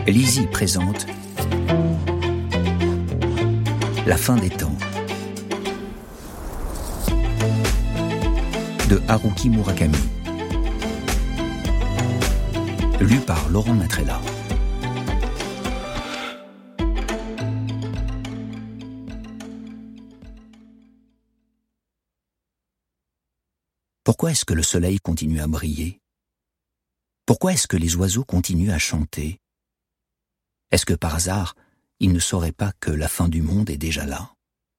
Lizzie présente La fin des temps de Haruki Murakami, lu par Laurent Matrella. Pourquoi est-ce que le soleil continue à briller? Pourquoi est-ce que les oiseaux continuent à chanter? Est-ce que par hasard, ils ne sauraient pas que la fin du monde est déjà là?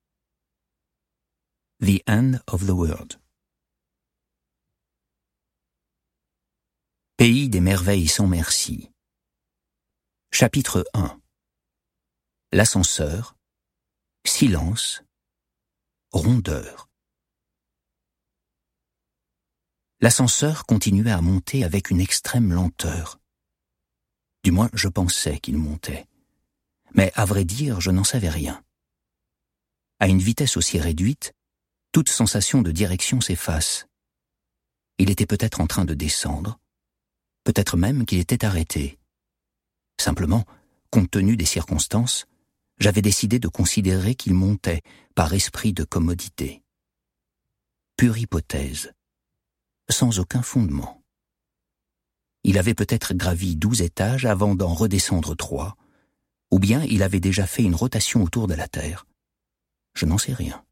The End of the World. Pays des merveilles sans merci. Chapitre 1. L'ascenseur, silence, rondeur. L'ascenseur continuait à monter avec une extrême lenteur. Du moins, je pensais qu'il montait. Mais à vrai dire, je n'en savais rien. À une vitesse aussi réduite, toute sensation de direction s'efface. Il était peut-être en train de descendre, peut-être même qu'il était arrêté. Simplement, compte tenu des circonstances, j'avais décidé de considérer qu'il montait par esprit de commodité. Pure hypothèse, sans aucun fondement. Il avait peut-être gravi 12 étages avant d'en redescendre 3, ou bien il avait déjà fait une rotation autour de la Terre. Je n'en sais rien.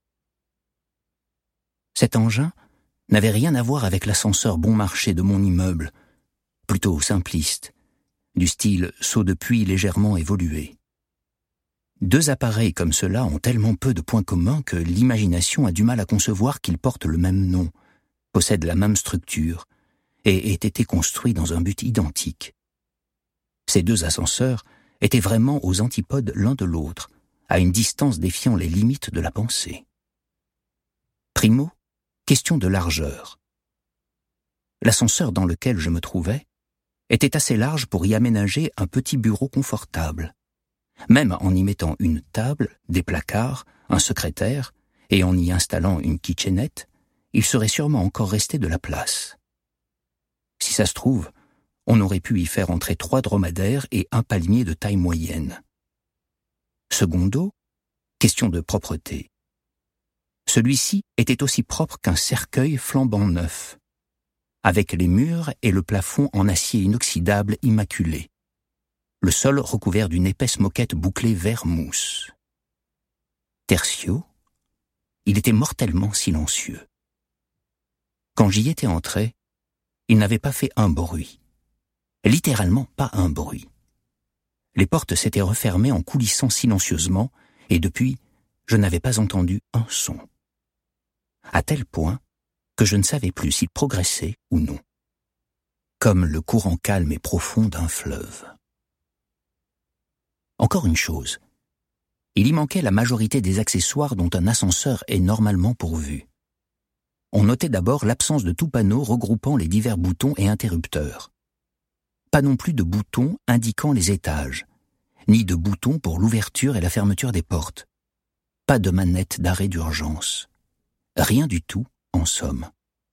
Cet engin n'avait rien à voir avec l'ascenseur bon marché de mon immeuble, plutôt simpliste, du style saut de puits légèrement évolué. Deux appareils comme cela ont tellement peu de points communs que l'imagination a du mal à concevoir qu'ils portent le même nom, possèdent la même structure, et aient été construits dans un but identique. Ces deux ascenseurs étaient vraiment aux antipodes l'un de l'autre, à une distance défiant les limites de la pensée. Primo, question de largeur. L'ascenseur dans lequel je me trouvais était assez large pour y aménager un petit bureau confortable. Même en y mettant une table, des placards, un secrétaire, et en y installant une kitchenette, il serait sûrement encore resté de la place. Si ça se trouve, on aurait pu y faire entrer 3 dromadaires et un palmier de taille moyenne. Secondo, question de propreté. Celui-ci était aussi propre qu'un cercueil flambant neuf, avec les murs et le plafond en acier inoxydable immaculé, le sol recouvert d'une épaisse moquette bouclée vert mousse. Tertio, il était mortellement silencieux. Quand j'y étais entré, il n'avait pas fait un bruit. Littéralement pas un bruit. Les portes s'étaient refermées en coulissant silencieusement, et depuis, je n'avais pas entendu un son. À tel point que je ne savais plus s'il progressait ou non. Comme le courant calme et profond d'un fleuve. Encore une chose. Il y manquait la majorité des accessoires dont un ascenseur est normalement pourvu. On notait d'abord l'absence de tout panneau regroupant les divers boutons et interrupteurs. Pas non plus de boutons indiquant les étages, ni de boutons pour l'ouverture et la fermeture des portes. Pas de manette d'arrêt d'urgence. Rien du tout, en somme.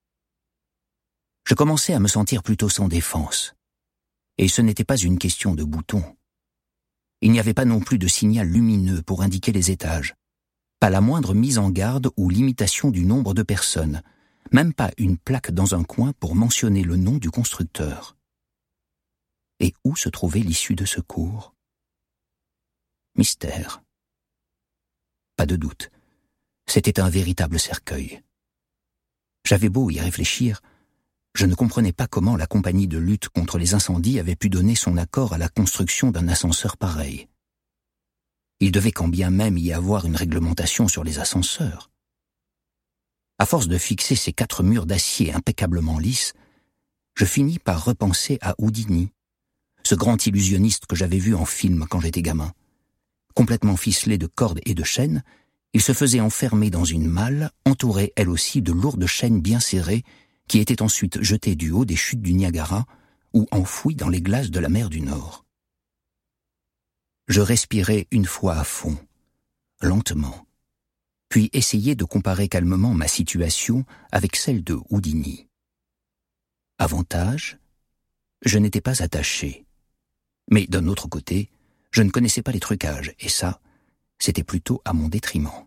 Je commençais à me sentir plutôt sans défense. Et ce n'était pas une question de boutons. Il n'y avait pas non plus de signal lumineux pour indiquer les étages. Pas la moindre mise en garde ou limitation du nombre de personnes, même pas une plaque dans un coin pour mentionner le nom du constructeur. Et où se trouvait l'issue de secours? Mystère. Pas de doute, c'était un véritable cercueil. J'avais beau y réfléchir, je ne comprenais pas comment la compagnie de lutte contre les incendies avait pu donner son accord à la construction d'un ascenseur pareil. Il devait quand bien même y avoir une réglementation sur les ascenseurs. À force de fixer ces 4 murs d'acier impeccablement lisses, je finis par repenser à Houdini, ce grand illusionniste que j'avais vu en film quand j'étais gamin. Complètement ficelé de cordes et de chaînes, il se faisait enfermer dans une malle, entourée elle aussi de lourdes chaînes bien serrées, qui étaient ensuite jetées du haut des chutes du Niagara ou enfouies dans les glaces de la mer du Nord. Je respirais une fois à fond, lentement, puis essayais de comparer calmement ma situation avec celle de Houdini. Avantage, je n'étais pas attaché. Mais d'un autre côté, je ne connaissais pas les trucages, et ça, c'était plutôt à mon détriment.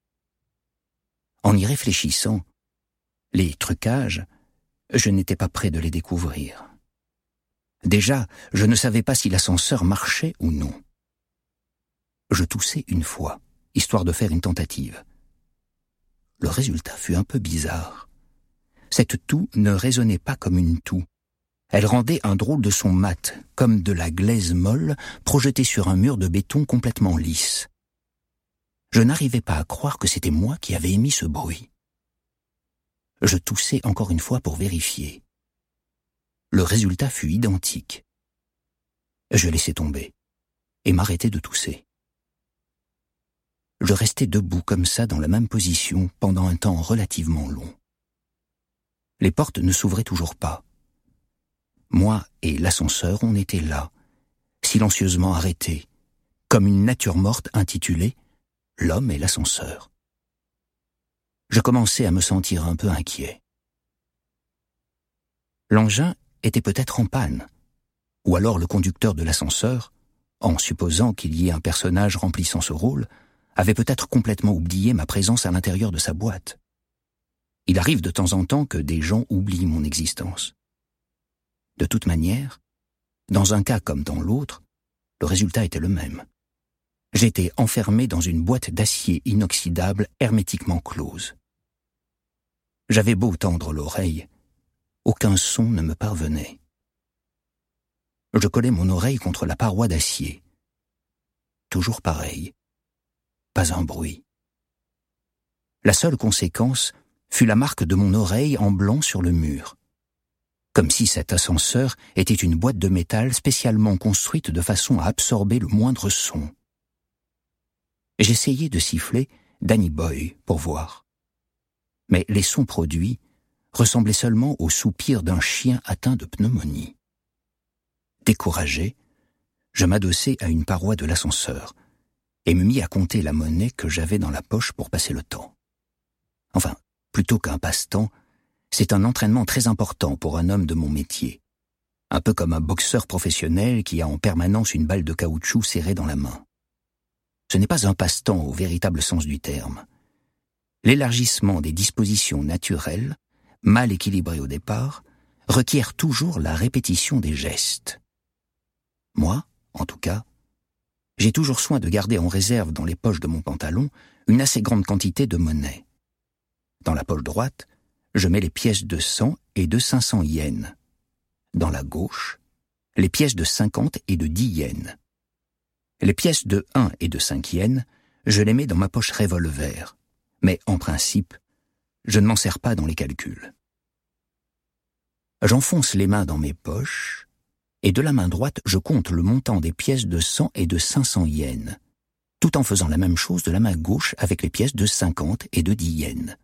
En y réfléchissant, les trucages, je n'étais pas prêt de les découvrir. Déjà, je ne savais pas si l'ascenseur marchait ou non. Je toussai une fois, histoire de faire une tentative. Le résultat fut un peu bizarre. Cette toux ne résonnait pas comme une toux. Elle rendait un drôle de son mat, comme de la glaise molle projetée sur un mur de béton complètement lisse. Je n'arrivais pas à croire que c'était moi qui avais émis ce bruit. Je toussai encore une fois pour vérifier. Le résultat fut identique. Je laissai tomber et m'arrêtai de tousser. Je restai debout comme ça dans la même position pendant un temps relativement long. Les portes ne s'ouvraient toujours pas. Moi et l'ascenseur, on était là, silencieusement arrêtés, comme une nature morte intitulée « L'homme et l'ascenseur ». Je commençais à me sentir un peu inquiet. L'engin était peut-être en panne, ou alors le conducteur de l'ascenseur, en supposant qu'il y ait un personnage remplissant ce rôle, avait peut-être complètement oublié ma présence à l'intérieur de sa boîte. Il arrive de temps en temps que des gens oublient mon existence. De toute manière, dans un cas comme dans l'autre, le résultat était le même. J'étais enfermé dans une boîte d'acier inoxydable hermétiquement close. J'avais beau tendre l'oreille, aucun son ne me parvenait. Je collai mon oreille contre la paroi d'acier. Toujours pareil, pas un bruit. La seule conséquence fut la marque de mon oreille en blanc sur le mur, comme si cet ascenseur était une boîte de métal spécialement construite de façon à absorber le moindre son. J'essayai de siffler « Danny Boy » pour voir. Mais les sons produits ressemblaient seulement aux soupirs d'un chien atteint de pneumonie. Découragé, je m'adossai à une paroi de l'ascenseur et me mis à compter la monnaie que j'avais dans la poche pour passer le temps. Enfin, plutôt qu'un passe-temps, c'est un entraînement très important pour un homme de mon métier. Un peu comme un boxeur professionnel qui a en permanence une balle de caoutchouc serrée dans la main. Ce n'est pas un passe-temps au véritable sens du terme. L'élargissement des dispositions naturelles, mal équilibrées au départ, requiert toujours la répétition des gestes. Moi, en tout cas, j'ai toujours soin de garder en réserve dans les poches de mon pantalon une assez grande quantité de monnaie. Dans la poche droite, je mets les pièces de 100 et de 500 yens. Dans la gauche, les pièces de 50 et de 10 yens. Les pièces de 1 et de 5 yens, je les mets dans ma poche revolver. Mais en principe, je ne m'en sers pas dans les calculs. J'enfonce les mains dans mes poches, et de la main droite, je compte le montant des pièces de 100 et de 500 yens, tout en faisant la même chose de la main gauche avec les pièces de 50 et de 10 yens.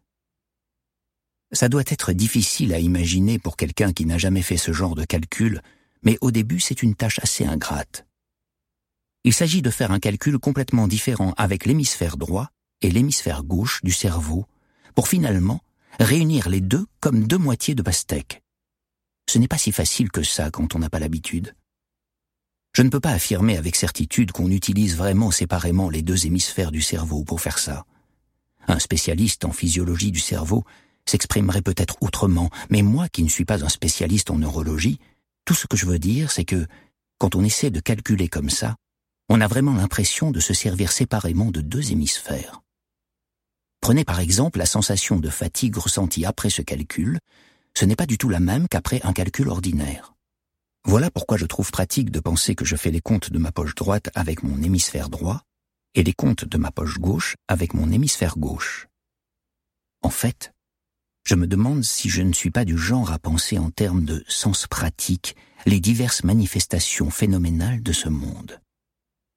Ça doit être difficile à imaginer pour quelqu'un qui n'a jamais fait ce genre de calcul, mais au début c'est une tâche assez ingrate. Il s'agit de faire un calcul complètement différent avec l'hémisphère droit et l'hémisphère gauche du cerveau, pour finalement réunir les deux comme deux moitiés de pastèque. Ce n'est pas si facile que ça quand on n'a pas l'habitude. Je ne peux pas affirmer avec certitude qu'on utilise vraiment séparément les deux hémisphères du cerveau pour faire ça. Un spécialiste en physiologie du cerveau s'exprimerait peut-être autrement, mais moi qui ne suis pas un spécialiste en neurologie, tout ce que je veux dire, c'est que, quand on essaie de calculer comme ça, on a vraiment l'impression de se servir séparément de deux hémisphères. Prenez par exemple la sensation de fatigue ressentie après ce calcul, ce n'est pas du tout la même qu'après un calcul ordinaire. Voilà pourquoi je trouve pratique de penser que je fais les comptes de ma poche droite avec mon hémisphère droit et les comptes de ma poche gauche avec mon hémisphère gauche. En fait, je me demande si je ne suis pas du genre à penser en termes de sens pratique les diverses manifestations phénoménales de ce monde.